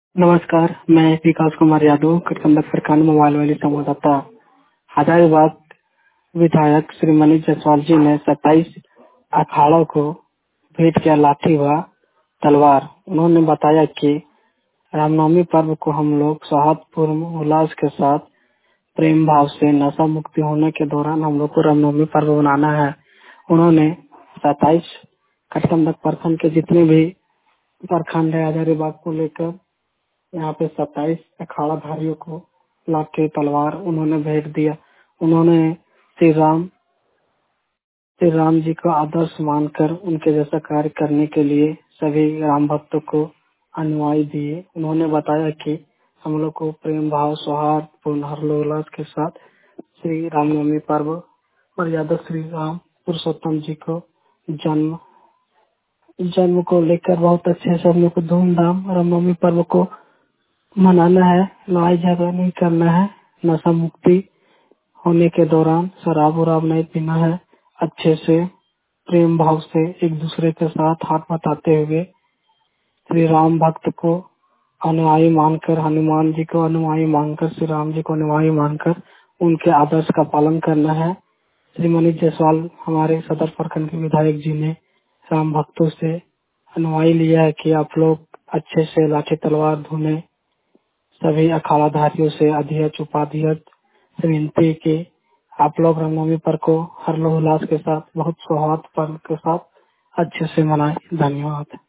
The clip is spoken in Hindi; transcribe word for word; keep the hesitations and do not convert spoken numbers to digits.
नमस्कार, मैं विकास कुमार यादव, कटकमलक सरकार मोबाइल वाली संवाददाता। हजारीबाग विधायक श्री मनीष जायसवाल जी ने सत्ताईस अखाड़ों को भेंट किया लाठी व तलवार। उन्होंने बताया कि रामनवमी पर्व को हम लोग सौहार्दपूर्ण उल्लास के साथ प्रेम भाव से नशा मुक्ति होने के दौरान हम लोग को रामनवमी पर्व मनाना है। उन्होंने सत्ताईस कटकमलक प्रखंड के जितने भी प्रखंड है हजारीबाग को लेकर यहाँ पे सत्ताईस अखाड़ा धारियों को लाठी तलवार उन्होंने भेंट दिया। उन्होंने श्री राम श्री राम जी को आदर्श मानकर उनके जैसा कार्य करने के लिए सभी राम भक्तों को अनुयायी दिए। उन्होंने बताया कि हम लोग को प्रेम भाव सौहार्द पूर्ण हर्षोल्लास के साथ श्री रामनवमी पर्व मर्यादा श्री राम पुरुषोत्तम जी को जन्म जन्म को लेकर बहुत अच्छे से हम लोग को धूमधाम रामनवमी पर्व को मनाना है। लड़ाई झगड़ा नहीं करना है। नशा मुक्ति होने के दौरान शराब वराब नहीं पीना है। अच्छे से प्रेम भाव से एक दूसरे के साथ हाथ बटाते हुए श्री राम भक्त को अनुयायी मानकर, हनुमान जी को अनुयायी मानकर, श्री राम जी को अनुयायी मानकर उनके आदर्श का पालन करना है। श्री मनीष जायसवाल हमारे सदर प्रखंड के विधायक जी ने राम भक्तों से अनुयायी लिया है कि आप लोग अच्छे से लाठी तलवार धुने सभी अखाड़ा धारियों से अध्यक्ष उपाध्यक्ष से विनती है कि आप लोग रामनवमी पर्व को हर्षोल्लास के साथ बहुत सौहार्द पर्व के साथ अच्छे से मनाएं। धन्यवाद।